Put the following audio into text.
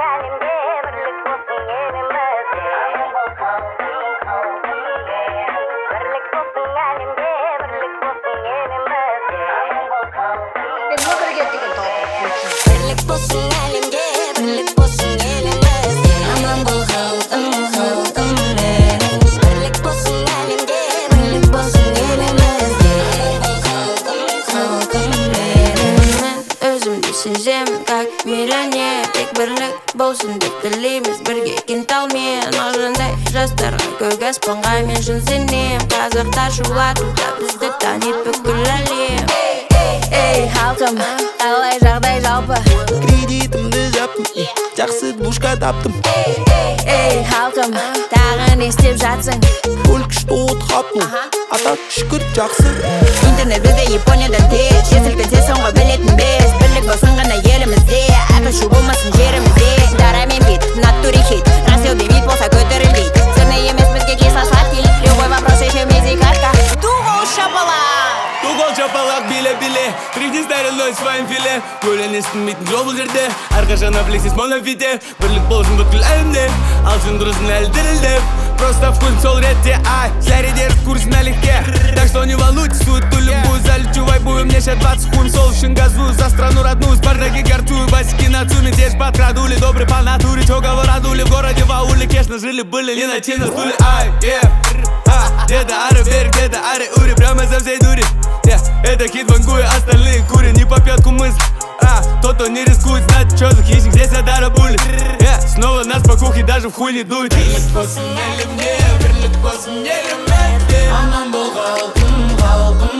әлемде бірлік болсын елімізде. Бірлік болсын әлемде, бірлік болсын елімізде. Бірлік болсын әлемде, бірлік болсын елімізде. Аман бол халқым, халқыммен. Бірлік болсын әлемде, бірлік болсын елімізде. Өзімді сезем, как миллионер. Тек бірлік болсын деп тілейміз, бірге кенталмен. Ожындай жастарға көк аспанға мен шын сенем. Қазақтар шулатуда бізді танит бүкіл әлем. Эй, халқым, қалай жағдай жалпы? Кредитімді жаптым, жақсы душка таптым. Эй, халқым, тағы не істеп жатсың? Көлкішті от қаптым, ата шүкір жақсы. Интернет бізде Япониядан тез, жесілкіте соңғы білетін без. Бірлік болсын ғана елімізде, атышу болмасын жерімізде. Дарамен бит, натуре хит, Россия демейт болса көтерілбейт. Сырны емес бізге кисло сладкий, любой вопрос еще мезикатка. Туғол шапалақ! Туғол шапалақ биле-биле, трихни стариной своим филе. Көлен естімейтін жол бұл жерде, әрқашан афлексис монофите. Бірлік болсын бүткіл әлемде, алсын дұрысын әлі дірілдеп. Просто вкус сол ретте, ай, зәрі дерс курс налегке. Так что не волнуйтесь, сует тулем буй, залечу вайбую, мне сейчас 20 хун, сол үшін газую, за страну родную, спартаки гартую, басики нацию, медведь подкрадули, добрый по натуре, чё говорадули, в городе в ауле, конечно, жили-были, не найти на стуле, ай, где-то ары вверх, где-то ары ури, прямо за всей дури, это хит вангуя, остальные курят, не по пятку мысль. Тот, кто не рискует, знать, что за хищник, здесь Адара булит. Снова нас по кухне даже в хуй не дует. Бірлік болсын әлемде, бірлік болсын елімізде. Аман бол халқым, халқым.